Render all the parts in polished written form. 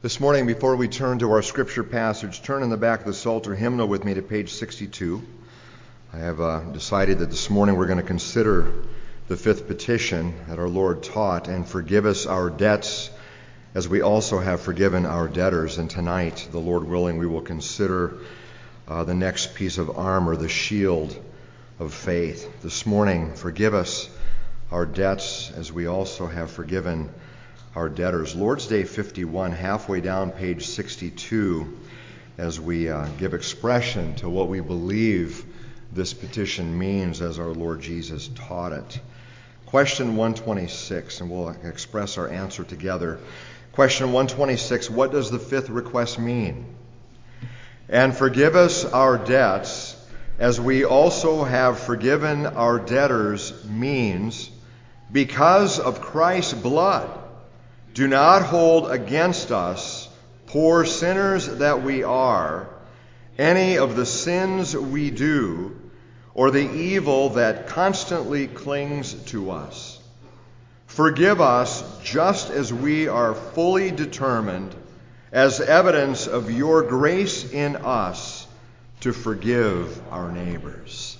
This morning, before we turn to our scripture passage, turn in the back of the Psalter hymnal with me to page 62. I have decided that this morning we're going to consider the fifth petition that our Lord taught, and forgive us our debts as we also have forgiven our debtors. And tonight, the Lord willing, we will consider the next piece of armor, the shield of faith. This morning, forgive us our debts as we also have forgiven our debtors. Lord's Day 51, halfway down page 62, as we give expression to what we believe this petition means as our Lord Jesus taught it. Question 126, and we'll express our answer together. Question 126, what does the fifth request mean? And forgive us our debts as we also have forgiven our debtors means, because of Christ's blood, do not hold against us, poor sinners that we are, any of the sins we do, or the evil that constantly clings to us. Forgive us just as we are fully determined, as evidence of your grace in us, to forgive our neighbors.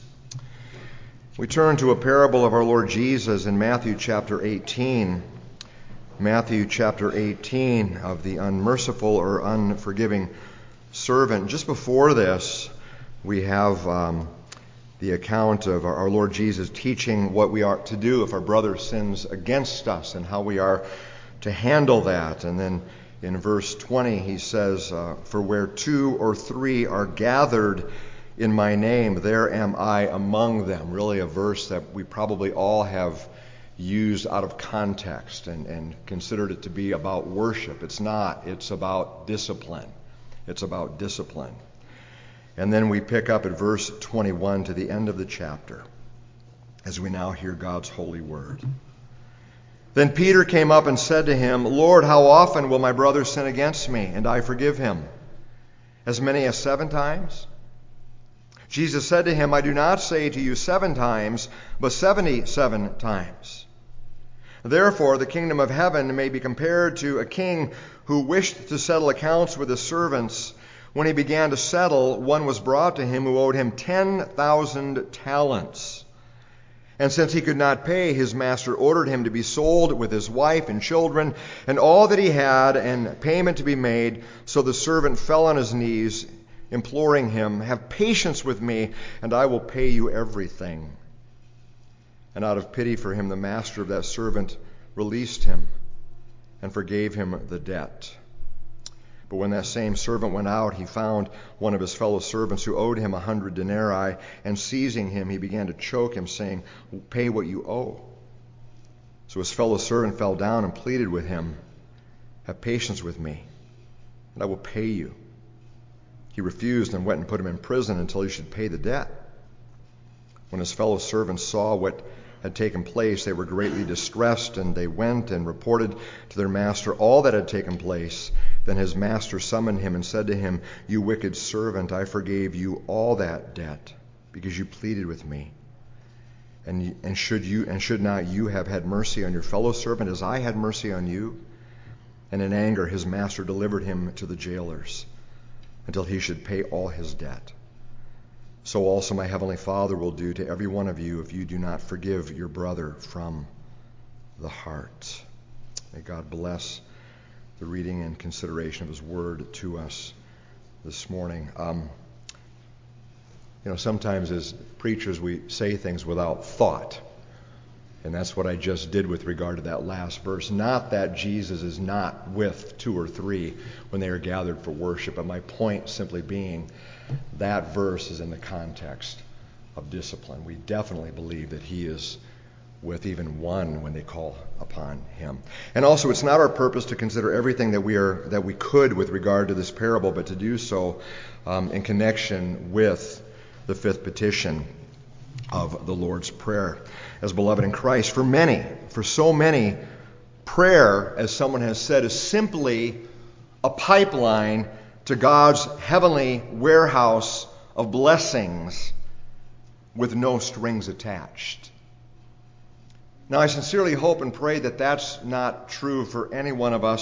We turn to a parable of our Lord Jesus in Matthew chapter 18. Matthew chapter 18 of the unmerciful or unforgiving servant. Just before this, we have the account of our Lord Jesus teaching what we are to do if our brother sins against us and how we are to handle that. And then in verse 20 he says, for where two or three are gathered in my name, there am I among them. Really a verse that we probably all have used out of context and considered it to be about worship. It's not. It's about discipline. It's about discipline. And then we pick up at verse 21 to the end of the chapter as we now hear God's holy word. Then Peter came up and said to him, Lord, how often will my brother sin against me, and I forgive him? As many as 7 times? Jesus said to him, I do not say to you 7 times, but 77 times. Therefore, the kingdom of heaven may be compared to a king who wished to settle accounts with his servants. When he began to settle, one was brought to him who owed him 10,000 talents. And since he could not pay, his master ordered him to be sold with his wife and children and all that he had, and payment to be made. So the servant fell on his knees, imploring him, have patience with me, and I will pay you everything. And out of pity for him, the master of that servant released him and forgave him the debt. But when that same servant went out, he found one of his fellow servants who owed him 100 denarii, and seizing him, he began to choke him, saying, pay what you owe. So his fellow servant fell down and pleaded with him, have patience with me, and I will pay you. He refused and went and put him in prison until he should pay the debt. When his fellow servants saw what had taken place, they were greatly distressed, and they went and reported to their master all that had taken place. Then his master summoned him and said to him, you wicked servant, I forgave you all that debt because you pleaded with me. And should not you have had mercy on your fellow servant as I had mercy on you? And in anger his master delivered him to the jailers until he should pay all his debt. So also my heavenly Father will do to every one of you if you do not forgive your brother from the heart. May God bless the reading and consideration of his word to us this morning. Sometimes as preachers we say things without thought. And that's what I just did with regard to that last verse. Not that Jesus is not with 2 or 3 when they are gathered for worship, but my point simply being that verse is in the context of discipline. We definitely believe that he is with even one when they call upon him. And also, it's not our purpose to consider everything that we could with regard to this parable, but to do so in connection with the fifth petition of the Lord's Prayer. As beloved in Christ, for so many, prayer, as someone has said, is simply a pipeline to God's heavenly warehouse of blessings with no strings attached. Now, I sincerely hope and pray that that's not true for any one of us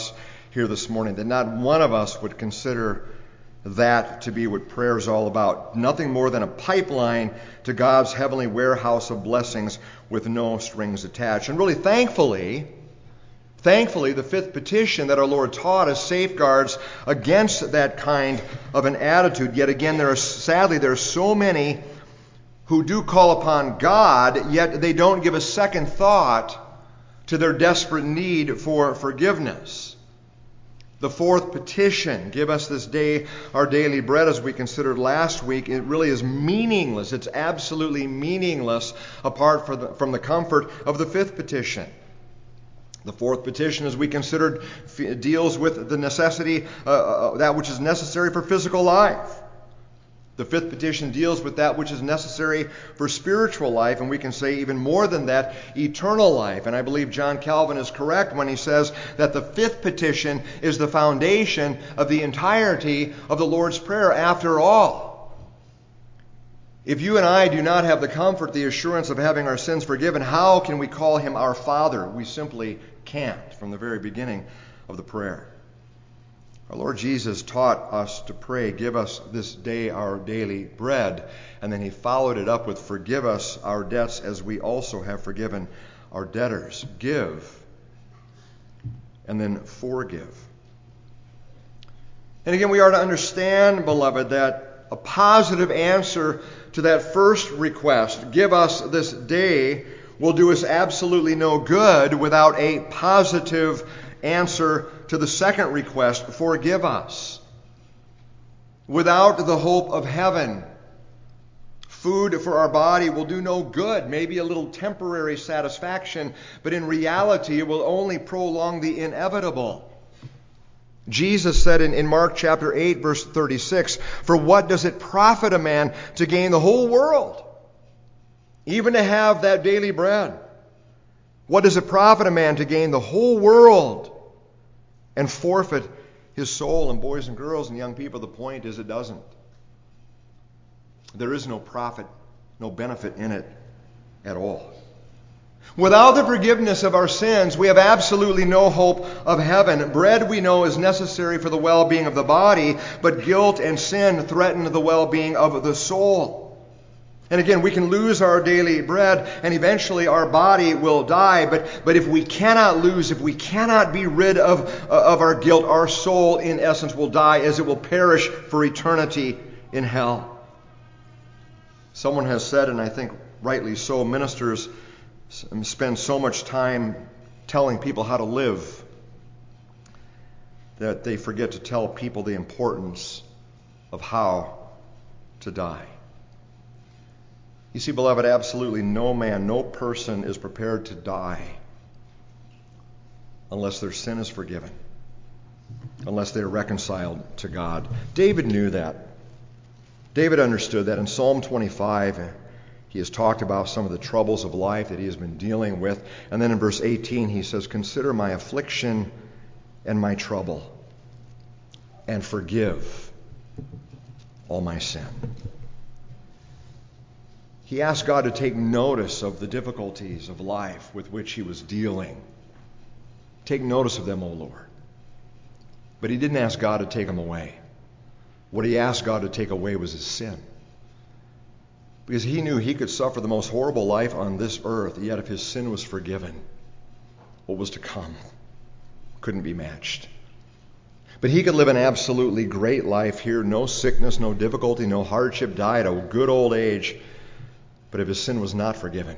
here this morning, that not one of us would consider that to be what prayer is all about. Nothing more than a pipeline to God's heavenly warehouse of blessings with no strings attached. And really, thankfully, the fifth petition that our Lord taught us safeguards against that kind of an attitude. Yet again, there are so many who do call upon God, yet they don't give a second thought to their desperate need for forgiveness. The fourth petition, give us this day our daily bread, as we considered last week, it really is meaningless. It's absolutely meaningless apart from the comfort of the fifth petition. The fourth petition, as we considered, deals with the necessity, that which is necessary for physical life. The fifth petition deals with that which is necessary for spiritual life, and we can say even more than that, eternal life. And I believe John Calvin is correct when he says that the fifth petition is the foundation of the entirety of the Lord's Prayer. After all, if you and I do not have the comfort, the assurance of having our sins forgiven, how can we call him our Father? We simply can't from the very beginning of the prayer. Our Lord Jesus taught us to pray, give us this day our daily bread. And then he followed it up with, forgive us our debts as we also have forgiven our debtors. Give, and then forgive. And again, we are to understand, beloved, that a positive answer to that first request, give us this day, will do us absolutely no good without a positive answer to the second request, forgive us. Without the hope of heaven, food for our body will do no good, maybe a little temporary satisfaction, but in reality it will only prolong the inevitable. Jesus said in Mark chapter 8, verse 36, for what does it profit a man to gain the whole world, even to have that daily bread? What does it profit a man to gain the whole world and forfeit his soul? And boys and girls and young people, the point is it doesn't. There is no profit, no benefit in it at all. Without the forgiveness of our sins, we have absolutely no hope of heaven. Bread, we know, is necessary for the well-being of the body, but guilt and sin threaten the well-being of the soul. And again, we can lose our daily bread, and eventually our body will die. But if we cannot lose, if we cannot be rid of our guilt, our soul, in essence, will die, as it will perish for eternity in hell. Someone has said, and I think rightly so, ministers spend so much time telling people how to live that they forget to tell people the importance of how to die. You see, beloved, absolutely no man, no person is prepared to die unless their sin is forgiven, unless they are reconciled to God. David knew that. David understood that. In Psalm 25, he has talked about some of the troubles of life that he has been dealing with. And then in verse 18, he says, consider my affliction and my trouble, and forgive all my sin. He asked God to take notice of the difficulties of life with which he was dealing. Take notice of them, O Lord. But he didn't ask God to take them away. What he asked God to take away was his sin. Because he knew he could suffer the most horrible life on this earth, yet if his sin was forgiven, what was to come couldn't be matched. But he could live an absolutely great life here, no sickness, no difficulty, no hardship, die at a good old age. But if his sin was not forgiven,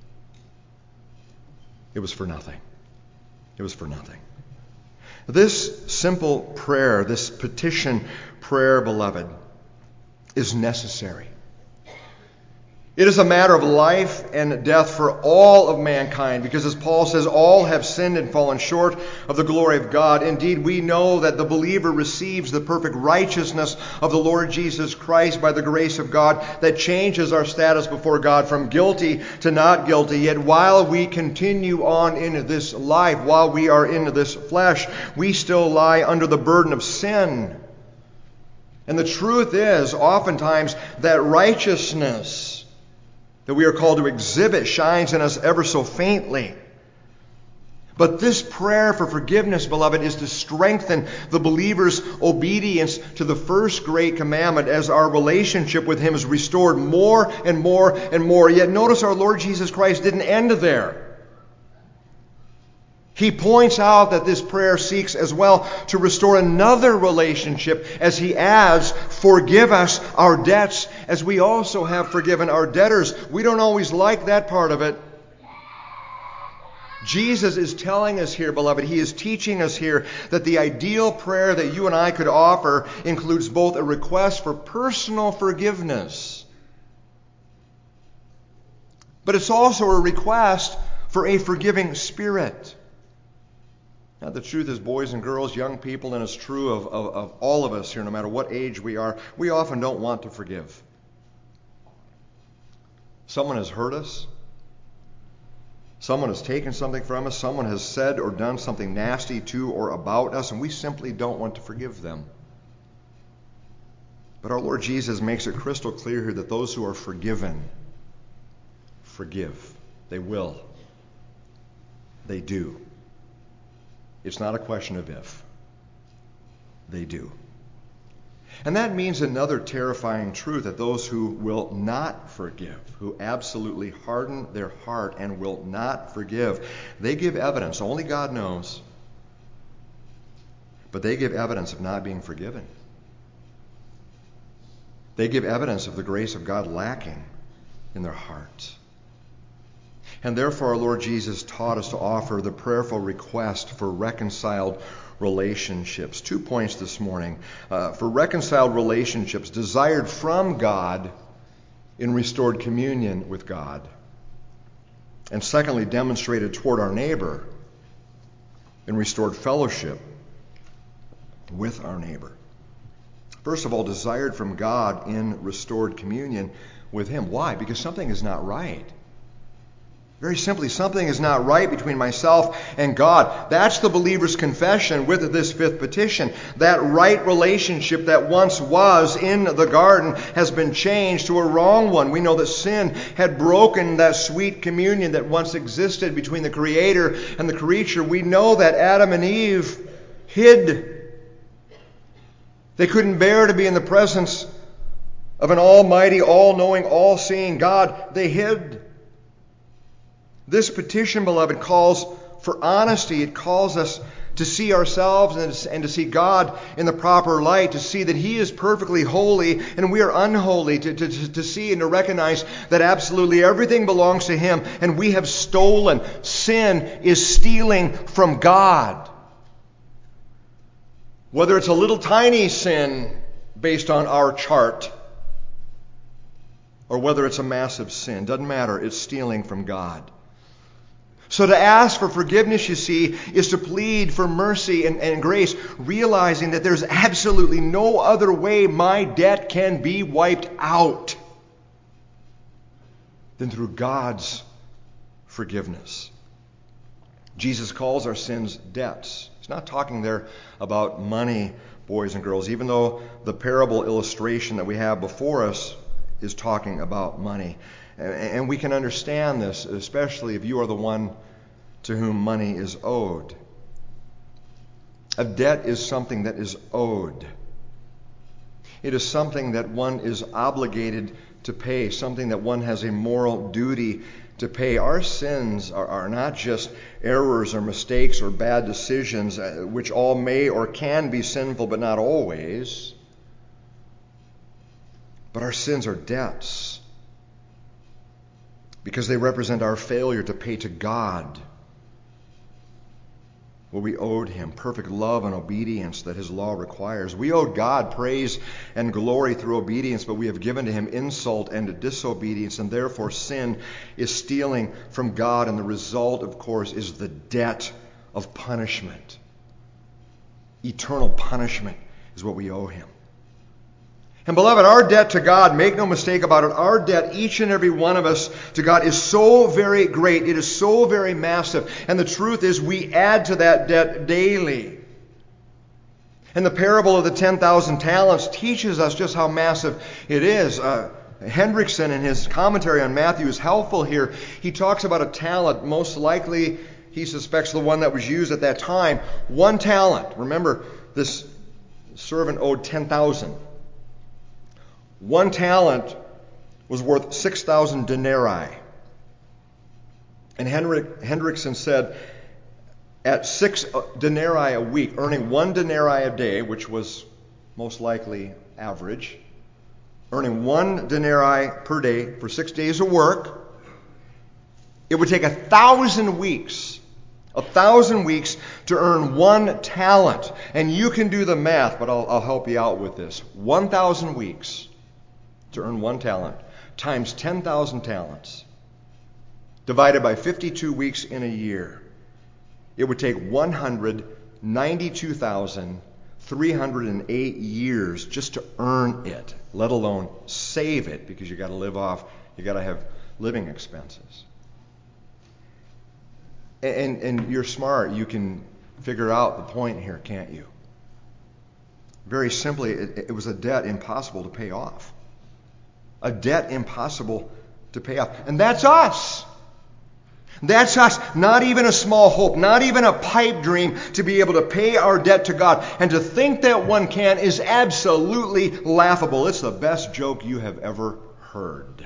it was for nothing. It was for nothing. This simple prayer, this petition prayer, beloved, is necessary. It is a matter of life and death for all of mankind, because as Paul says, all have sinned and fallen short of the glory of God. Indeed, we know that the believer receives the perfect righteousness of the Lord Jesus Christ by the grace of God that changes our status before God from guilty to not guilty. Yet while we continue on in this life, while we are in this flesh, we still lie under the burden of sin. And the truth is, oftentimes, that righteousness that we are called to exhibit shines in us ever so faintly. But this prayer for forgiveness, beloved, is to strengthen the believer's obedience to the first great commandment as our relationship with Him is restored more and more and more. Yet notice our Lord Jesus Christ didn't end there. He points out that this prayer seeks as well to restore another relationship as He adds, forgive us our debts as we also have forgiven our debtors. We don't always like that part of it. Jesus is telling us here, beloved, He is teaching us here that the ideal prayer that you and I could offer includes both a request for personal forgiveness, but it's also a request for a forgiving spirit. Now, the truth is, boys and girls, young people, and it's true of all of us here, no matter what age we are, we often don't want to forgive. Someone has hurt us. Someone has taken something from us. Someone has said or done something nasty to or about us, and we simply don't want to forgive them. But our Lord Jesus makes it crystal clear here that those who are forgiven forgive. They will. They do. It's not a question of if. They do. And that means another terrifying truth, that those who will not forgive, who absolutely harden their heart and will not forgive, they give evidence, only God knows, but they give evidence of not being forgiven. They give evidence of the grace of God lacking in their heart. And therefore our Lord Jesus taught us to offer the prayerful request for reconciled relationships. 2 points this morning. For reconciled relationships desired from God in restored communion with God. And secondly, demonstrated toward our neighbor in restored fellowship with our neighbor. First of all, desired from God in restored communion with Him. Why? Because something is not right. Very simply, something is not right between myself and God. That's the believer's confession with this fifth petition. That right relationship that once was in the garden has been changed to a wrong one. We know that sin had broken that sweet communion that once existed between the Creator and the creature. We know that Adam and Eve hid. They couldn't bear to be in the presence of an almighty, all-knowing, all-seeing God. They hid. This petition, beloved, calls for honesty. It calls us to see ourselves and to see God in the proper light, to see that He is perfectly holy and we are unholy, to see and to recognize that absolutely everything belongs to Him and we have stolen. Sin is stealing from God. Whether it's a little tiny sin based on our chart, or whether it's a massive sin, doesn't matter, it's stealing from God. So to ask for forgiveness, you see, is to plead for mercy and grace, realizing that there's absolutely no other way my debt can be wiped out than through God's forgiveness. Jesus calls our sins debts. He's not talking there about money, boys and girls, even though the parable illustration that we have before us is talking about money. And we can understand this, especially if you are the one to whom money is owed. A debt is something that is owed. It is something that one is obligated to pay, something that one has a moral duty to pay. Our sins are not just errors or mistakes or bad decisions, which all may or can be sinful, but not always. But our sins are debts, because they represent our failure to pay to God what we owed Him, perfect love and obedience that His law requires. We owed God praise and glory through obedience, but we have given to Him insult and disobedience, and therefore sin is stealing from God, and the result, of course, is the debt of punishment. Eternal punishment is what we owe Him. And beloved, our debt to God, make no mistake about it, our debt, each and every one of us to God, is so very great. It is so very massive. And the truth is, we add to that debt daily. And the parable of the 10,000 talents teaches us just how massive it is. Hendrickson, in his commentary on Matthew, is helpful here. He talks about a talent most likely he suspects the one that was used at that time, 1 talent. Remember, this servant owed 10,000. 1 talent was worth 6,000 denarii. And Hendrickson said, at 6 denarii a week, earning 1 denarii a day, which was most likely average, earning 1 denarii per day for 6 days of work, it would take 1,000 weeks. 1,000 weeks to earn 1 talent. And you can do the math, but I'll help you out with this. 1,000 weeks to earn 1 talent times 10,000 talents divided by 52 weeks in a year. It would take 192,308 years just to earn it, let alone save it, because you got to live off, you got to have living expenses. And you're smart. You can figure out the point here, can't you? Very simply, it was a debt impossible to pay off. A debt impossible to pay off. And that's us. That's us. Not even a small hope, not even a pipe dream to be able to pay our debt to God. And to think that one can is absolutely laughable. It's the best joke you have ever heard.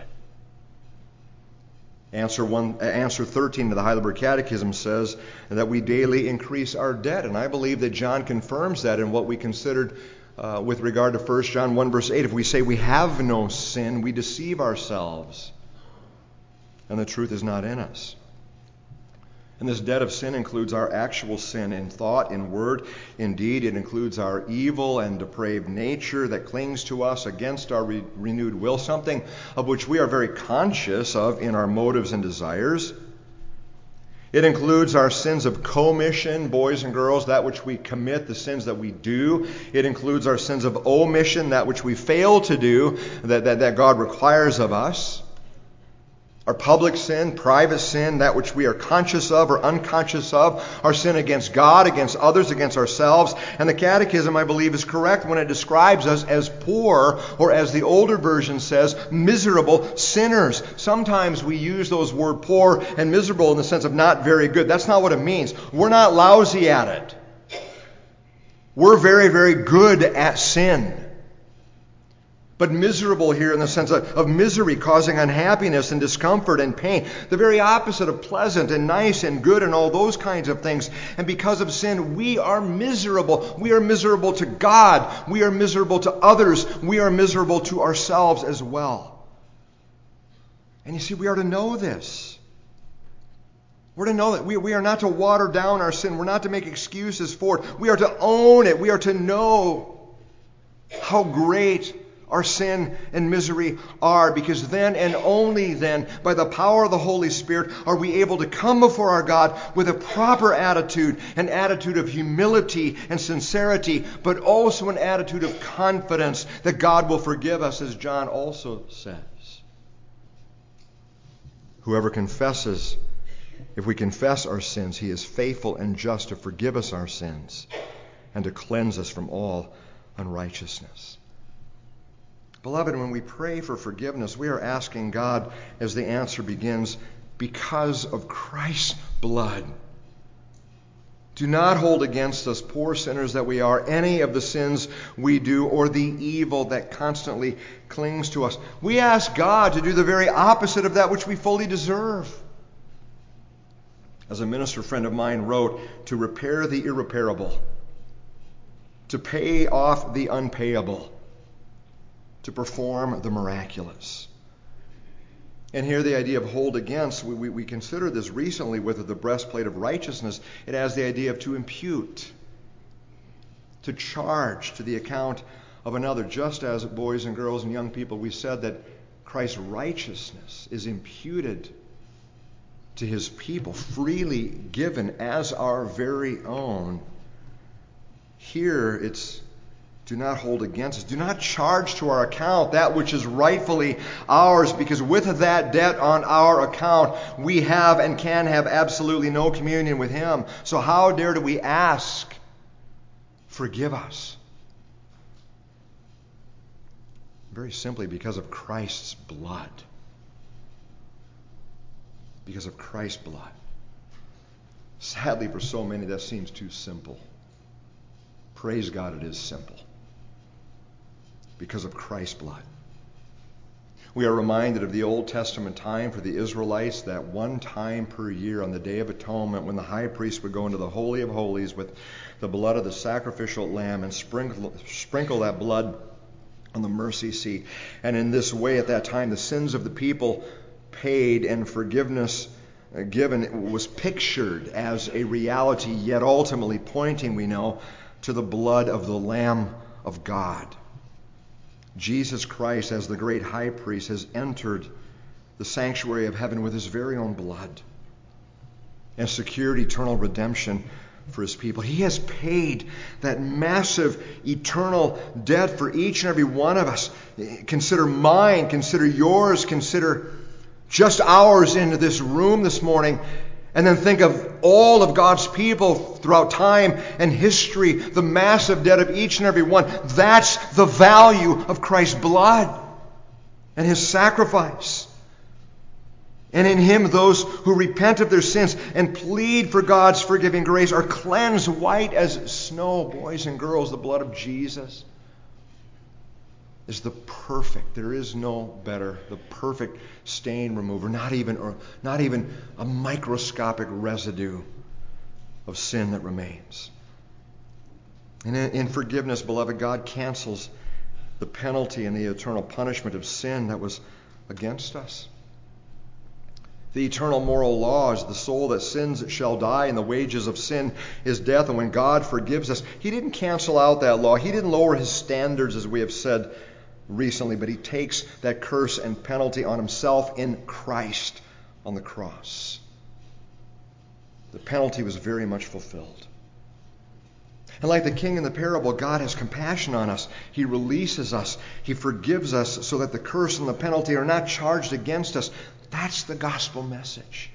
Answer 13 to the Heidelberg Catechism says that we daily increase our debt. And I believe that John confirms that in what we considered with regard to 1 John 1 verse 8. If we say we have no sin, we deceive ourselves, and the truth is not in us. And this debt of sin includes our actual sin in thought, in word, in deed. It includes our evil and depraved nature that clings to us against our renewed will, something of which we are very conscious of in our motives and desires. It includes our sins of commission, boys and girls, that which we commit, the sins that we do. It includes our sins of omission, that which we fail to do, that God requires of us. Our public sin, private sin, that which we are conscious of or unconscious of, our sin against God, against others, against ourselves. And the Catechism, I believe, is correct when it describes us as poor, or as the older version says, miserable sinners. Sometimes we use those words poor and miserable in the sense of not very good. That's not what it means. We're not lousy at it. We're very, very good at sin. But miserable here in the sense of misery, causing unhappiness and discomfort and pain. The very opposite of pleasant and nice and good and all those kinds of things. And because of sin, we are miserable. We are miserable to God. We are miserable to others. We are miserable to ourselves as well. And you see, we are to know this. We're to know that we are not to water down our sin. We're not to make excuses for it. We are to own it. We are to know how great our sin and misery are, because then and only then, by the power of the Holy Spirit, are we able to come before our God with a proper attitude, an attitude of humility and sincerity, but also an attitude of confidence that God will forgive us, as John also says. Whoever confesses, if we confess our sins, he is faithful and just to forgive us our sins and to cleanse us from all unrighteousness. Beloved, when we pray for forgiveness, we are asking God, as the answer begins, because of Christ's blood. Do not hold against us, poor sinners that we are, any of the sins we do or the evil that constantly clings to us. We ask God to do the very opposite of that which we fully deserve. As a minister friend of mine wrote, to repair the irreparable, to pay off the unpayable, to perform the miraculous. And here the idea of hold against, we considered this recently with the breastplate of righteousness. It has the idea of to impute, to charge to the account of another. Just as, boys and girls and young people, we said that Christ's righteousness is imputed to his people, freely given as our very own. Here it's do not hold against us. Do not charge to our account that which is rightfully ours, because with that debt on our account, we have and can have absolutely no communion with him. So how dare do we ask, forgive us? Very simply, because of Christ's blood. Because of Christ's blood. Sadly, for so many, that seems too simple. Praise God, it is simple. Because of Christ's blood. We are reminded of the Old Testament time for the Israelites, that one time per year on the Day of Atonement when the high priest would go into the Holy of Holies with the blood of the sacrificial lamb and sprinkle that blood on the mercy seat. And in this way, at that time, the sins of the people paid and forgiveness given was pictured as a reality, yet ultimately pointing, we know, to the blood of the Lamb of God. Jesus Christ, as the great high priest, has entered the sanctuary of heaven with his very own blood and secured eternal redemption for his people. He has paid that massive eternal debt for each and every one of us. Consider mine, consider yours, consider just ours in this room this morning. And then think of all of God's people throughout time and history, the massive debt of each and every one. That's the value of Christ's blood and his sacrifice. And in him, those who repent of their sins and plead for God's forgiving grace are cleansed white as snow. Boys and girls, the blood of Jesus is the perfect, there is no better, the perfect stain remover, not even a microscopic residue of sin that remains. And in forgiveness, beloved, God cancels the penalty and the eternal punishment of sin that was against us. The eternal moral law is the soul that sins shall die, and the wages of sin is death. And when God forgives us, he didn't cancel out that law. He didn't lower his standards, as we have said recently, but he takes that curse and penalty on himself in Christ on the cross. The penalty was very much fulfilled. And like the king in the parable, God has compassion on us. He releases us. He forgives us so that the curse and the penalty are not charged against us. That's the gospel message.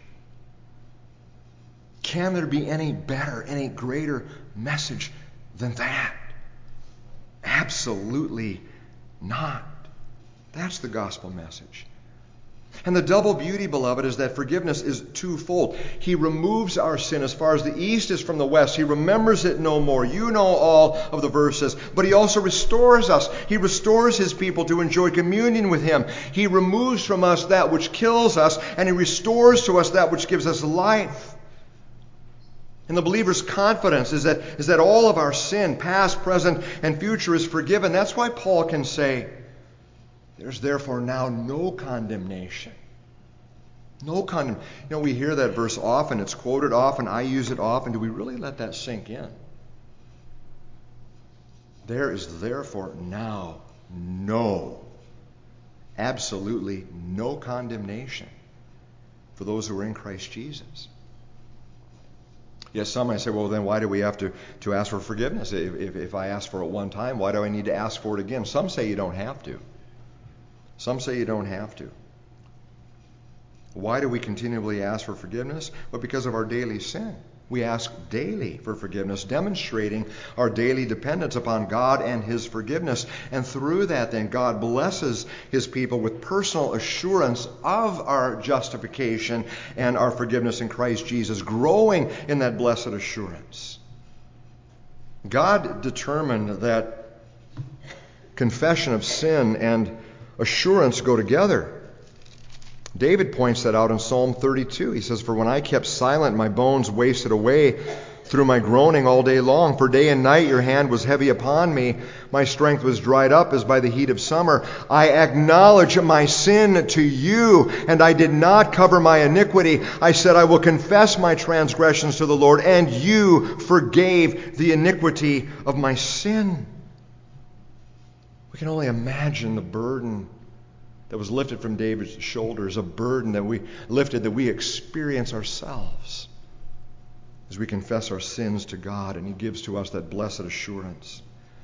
Can there be any better, any greater message than that? Absolutely not. That's the gospel message. And the double beauty, beloved, is that forgiveness is twofold. He removes our sin as far as the east is from the west. He remembers it no more. You know all of the verses. But he also restores us. He restores his people to enjoy communion with him. He removes from us that which kills us, and he restores to us that which gives us life. And the believer's confidence is that all of our sin, past, present, and future, is forgiven. That's why Paul can say, there's therefore now no condemnation. No condemnation. You know, we hear that verse often. It's quoted often. I use it often. Do we really let that sink in? There is therefore now absolutely no condemnation for those who are in Christ Jesus. Yes, some might say, well, then why do we have to ask for forgiveness? If I ask for it one time, why do I need to ask for it again? Some say you don't have to. Some say you don't have to. Why do we continually ask for forgiveness? Well, because of our daily sin. We ask daily for forgiveness, demonstrating our daily dependence upon God and his forgiveness. And through that, then, God blesses his people with personal assurance of our justification and our forgiveness in Christ Jesus, growing in that blessed assurance. God determined that confession of sin and assurance go together. David points that out in Psalm 32. He says, "For when I kept silent, my bones wasted away through my groaning all day long. For day and night your hand was heavy upon me. My strength was dried up as by the heat of summer. I acknowledge my sin to you, and I did not cover my iniquity. I said, I will confess my transgressions to the Lord, and you forgave the iniquity of my sin." We can only imagine the burden that was lifted from David's shoulders, a burden that we lifted, that we experience ourselves as we confess our sins to God, and he gives to us that blessed assurance.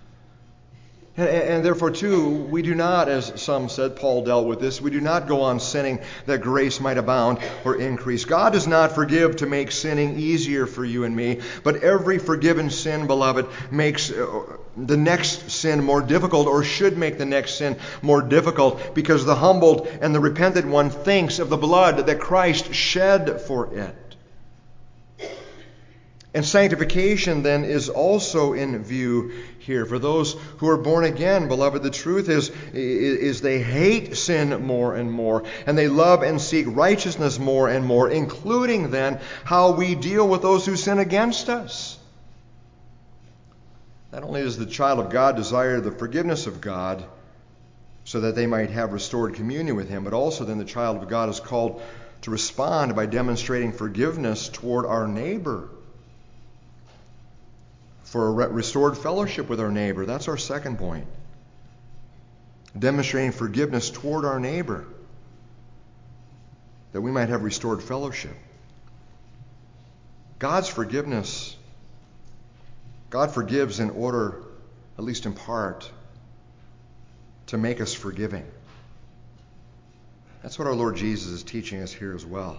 And therefore, too, we do not, as some said, Paul dealt with this, we do not go on sinning that grace might abound or increase. God does not forgive to make sinning easier for you and me, but every forgiven sin, beloved, makes the next sin more difficult, or should make the next sin more difficult, because the humbled and the repentant one thinks of the blood that Christ shed for it. And sanctification then is also in view here. For those who are born again, beloved, the truth is they hate sin more and more, and they love and seek righteousness more and more, including then how we deal with those who sin against us. Not only does the child of God desire the forgiveness of God so that they might have restored communion with Him, but also then the child of God is called to respond by demonstrating forgiveness toward our neighbor. For a restored fellowship with our neighbor. That's our second point. Demonstrating forgiveness toward our neighbor, that we might have restored fellowship. God's forgiveness, God forgives in order, at least in part, to make us forgiving. That's what our Lord Jesus is teaching us here as well.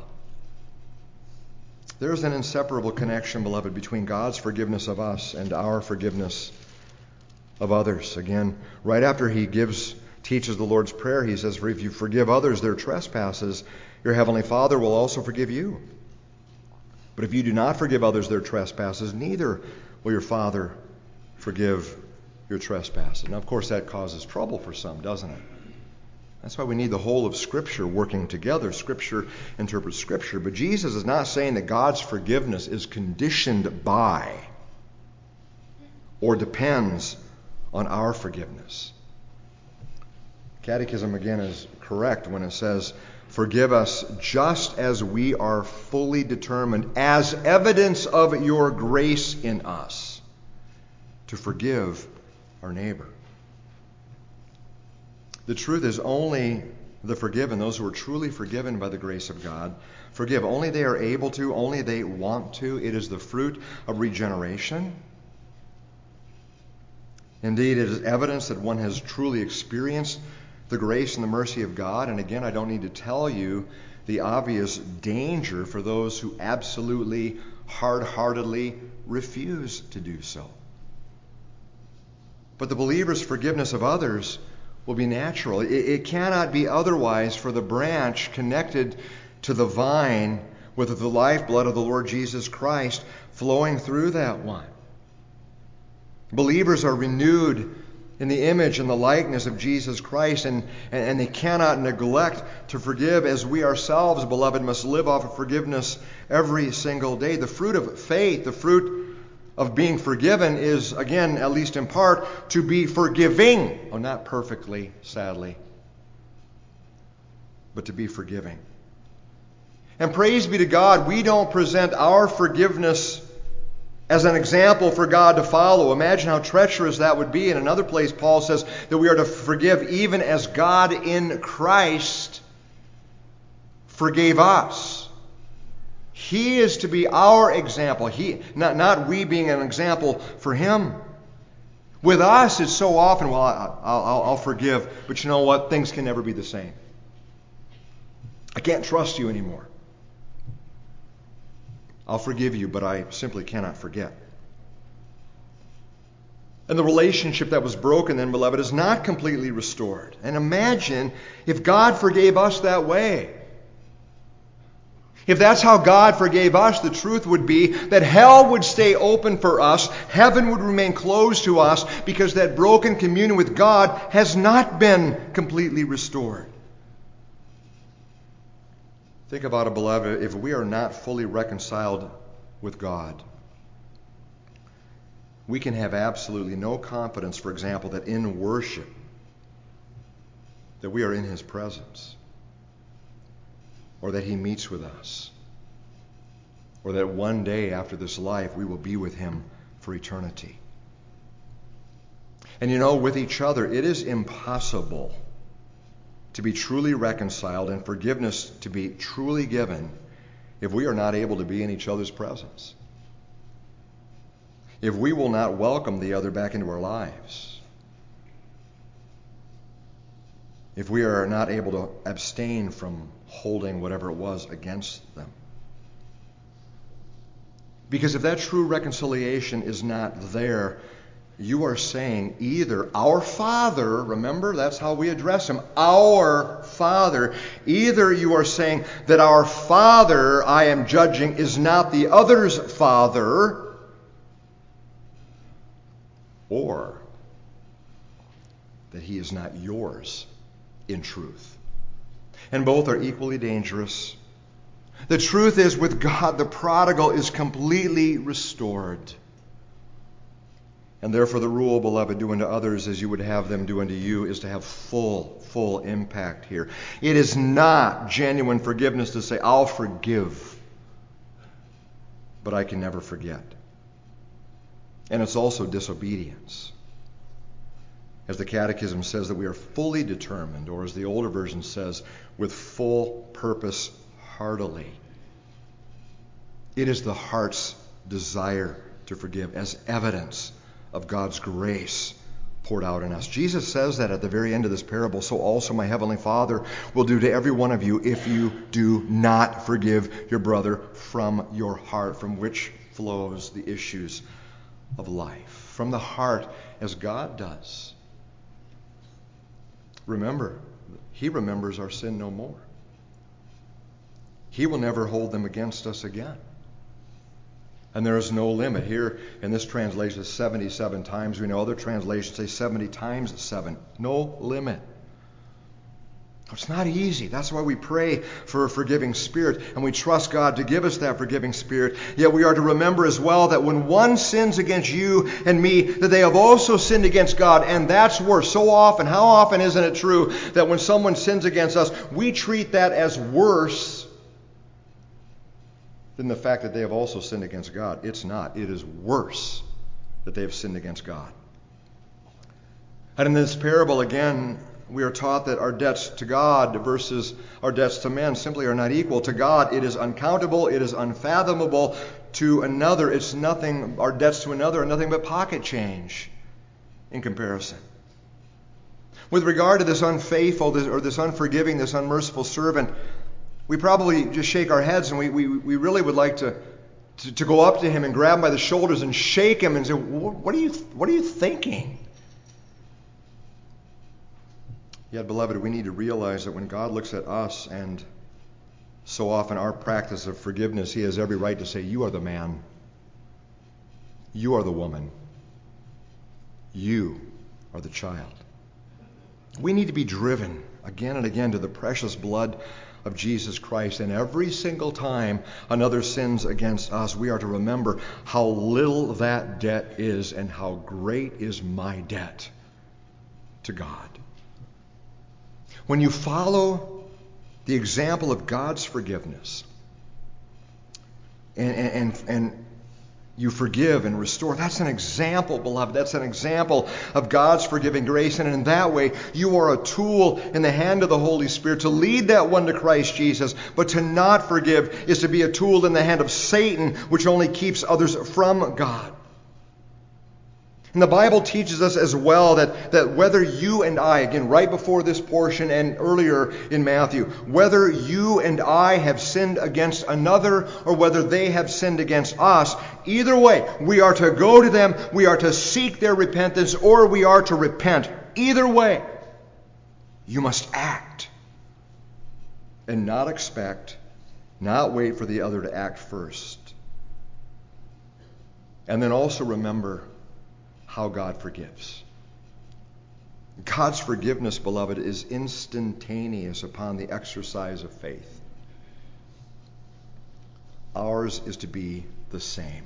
There is an inseparable connection, beloved, between God's forgiveness of us and our forgiveness of others. Again, right after he teaches the Lord's Prayer, he says, "For if you forgive others their trespasses, your heavenly Father will also forgive you. But if you do not forgive others their trespasses, neither will your Father forgive your trespasses." Now, of course, that causes trouble for some, doesn't it? That's why we need the whole of Scripture working together. Scripture interprets Scripture. But Jesus is not saying that God's forgiveness is conditioned by or depends on our forgiveness. Catechism, again, is correct when it says, "Forgive us just as we are fully determined, as evidence of your grace in us, to forgive our neighbor." The truth is, only the forgiven, those who are truly forgiven by the grace of God, forgive. Only they are able to, only they want to. It is the fruit of regeneration. Indeed, it is evidence that one has truly experienced the grace and the mercy of God. And again, I don't need to tell you the obvious danger for those who absolutely, hard-heartedly refuse to do so. But the believer's forgiveness of others will be natural. It cannot be otherwise for the branch connected to the vine with the lifeblood of the Lord Jesus Christ flowing through that one. Believers are renewed in the image and the likeness of Jesus Christ, and they cannot neglect to forgive, as we ourselves, beloved, must live off of forgiveness every single day. The fruit of faith, the fruit of being forgiven is, again, at least in part, to be forgiving. Oh, not perfectly, sadly, but to be forgiving. And praise be to God, we don't present our forgiveness as an example for God to follow. Imagine how treacherous that would be. In another place, Paul says that we are to forgive even as God in Christ forgave us. He is to be our example. Not we being an example for Him. With us, it's so often, well, I'll forgive, but you know what? Things can never be the same. I can't trust you anymore. I'll forgive you, but I simply cannot forget. And the relationship that was broken then, beloved, is not completely restored. And imagine if God forgave us that way. If that's how God forgave us, the truth would be that hell would stay open for us, heaven would remain closed to us, because that broken communion with God has not been completely restored. Think about it, beloved. If we are not fully reconciled with God, we can have absolutely no confidence, for example, that in worship, that we are in His presence, or that He meets with us, or that one day after this life we will be with Him for eternity. And you know, with each other, it is impossible to be truly reconciled and forgiveness to be truly given if we are not able to be in each other's presence. If we will not welcome the other back into our lives. If we are not able to abstain from holding whatever it was against them. Because if that true reconciliation is not there, you are saying either our Father, remember, that's how we address Him, our Father. Either you are saying that our Father, I am judging, is not the other's Father, or that he is not yours in truth. And both are equally dangerous. The truth is, with God, the prodigal is completely restored. And therefore the rule, beloved, do unto others as you would have them do unto you, is to have full impact here. It is not genuine forgiveness to say, I'll forgive, but I can never forget. And it's also disobedience. As the Catechism says, that we are fully determined, or as the older version says, with full purpose, heartily. It is the heart's desire to forgive as evidence of God's grace poured out in us. Jesus says that at the very end of this parable, so also my heavenly Father will do to every one of you if you do not forgive your brother from your heart, from which flows the issues of life. From the heart, as God does. Remember, he remembers our sin no more. He will never hold them against us again. And there is no limit. Here in this translation, 77 times. We know other translations say 70 times 7. No limit. It's not easy. That's why we pray for a forgiving spirit, and we trust God to give us that forgiving spirit. Yet we are to remember as well that when one sins against you and me, that they have also sinned against God, and that's worse. So often, how often isn't it true that when someone sins against us, we treat that as worse than the fact that they have also sinned against God? It's not. It is worse that they have sinned against God. And in this parable, again, we are taught that our debts to God versus our debts to men simply are not equal. To God, it is uncountable, it is unfathomable. To another, it's nothing. Our debts to another are nothing but pocket change in comparison. With regard to this unfaithful, this unforgiving, this unmerciful servant, we probably just shake our heads, and we really would like to go up to him and grab him by the shoulders and shake him and say, what are you thinking? Yet, beloved, we need to realize that when God looks at us, and so often our practice of forgiveness, he has every right to say, you are the man. You are the woman. You are the child. We need to be driven again and again to the precious blood of Jesus Christ. And every single time another sins against us, we are to remember how little that debt is and how great is my debt to God. When you follow the example of God's forgiveness and you forgive and restore, that's an example, beloved. That's an example of God's forgiving grace. And in that way, you are a tool in the hand of the Holy Spirit to lead that one to Christ Jesus. But to not forgive is to be a tool in the hand of Satan, which only keeps others from God. And the Bible teaches us as well that whether you and I, again, right before this portion and earlier in Matthew, whether you and I have sinned against another or whether they have sinned against us, either way, we are to go to them, we are to seek their repentance, or we are to repent. Either way, you must act and not expect, not wait for the other to act first. And then also remember how God forgives. God's forgiveness, beloved, is instantaneous upon the exercise of faith. Ours is to be the same.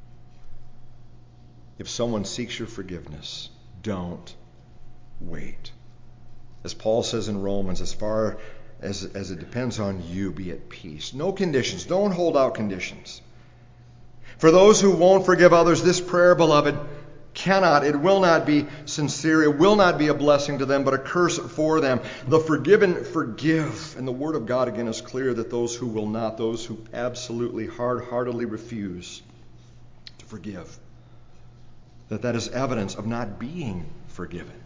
If someone seeks your forgiveness, don't wait. As Paul says in Romans, as far as it depends on you, be at peace. No conditions. Don't hold out conditions. For those who won't forgive others, this prayer, beloved, it will not be sincere. It will not be a blessing to them, but a curse for them. The forgiven forgive. And the Word of God, again, is clear that those who will not, those who absolutely hard-heartedly refuse to forgive, that is evidence of not being forgiven.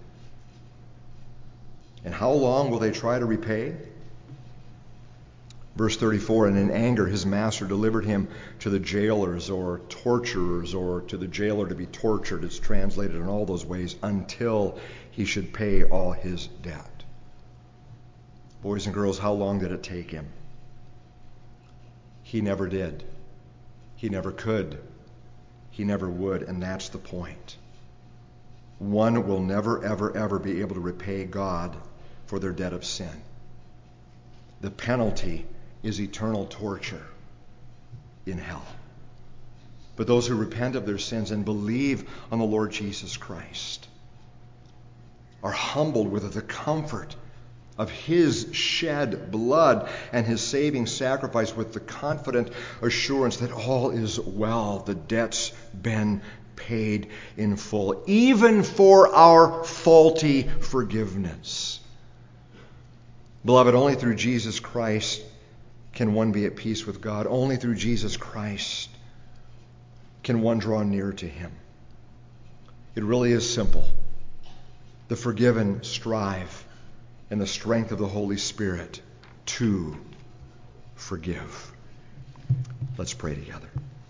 And how long will they try to repay? Verse 34, and in anger his master delivered him to the jailers or torturers, or to the jailer to be tortured. It's translated in all those ways, until he should pay all his debt. Boys and girls, how long did it take him? He never did. He never could. He never would, and that's the point. one will never, ever, ever be able to repay God for their debt of sin. The penalty is eternal torture in hell. But those who repent of their sins and believe on the Lord Jesus Christ are humbled with the comfort of His shed blood and His saving sacrifice, with the confident assurance that all is well. The debt's been paid in full, even for our faulty forgiveness. Beloved, only through Jesus Christ can one be at peace with God. Only through Jesus Christ can one draw near to Him. It really is simple. The forgiven strive in the strength of the Holy Spirit to forgive. Let's pray together.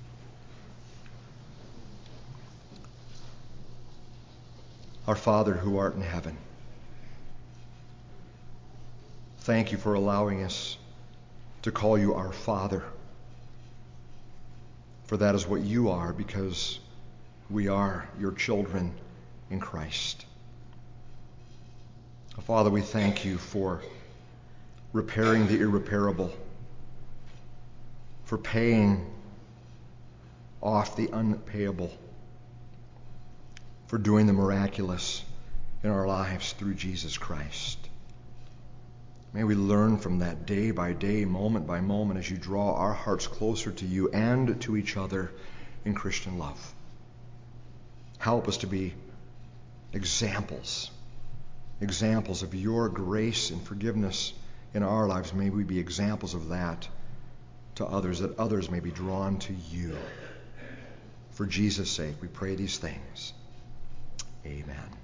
Our Father who art in heaven, thank you for allowing us to call you our Father. For that is what you are, because we are your children in Christ. Father, we thank you for repairing the irreparable, for paying off the unpayable, for doing the miraculous in our lives through Jesus Christ. May we learn from that day by day, moment by moment, as you draw our hearts closer to you and to each other in Christian love. Help us to be examples of your grace and forgiveness in our lives. May we be examples of that to others, that others may be drawn to you. For Jesus' sake, we pray these things. Amen.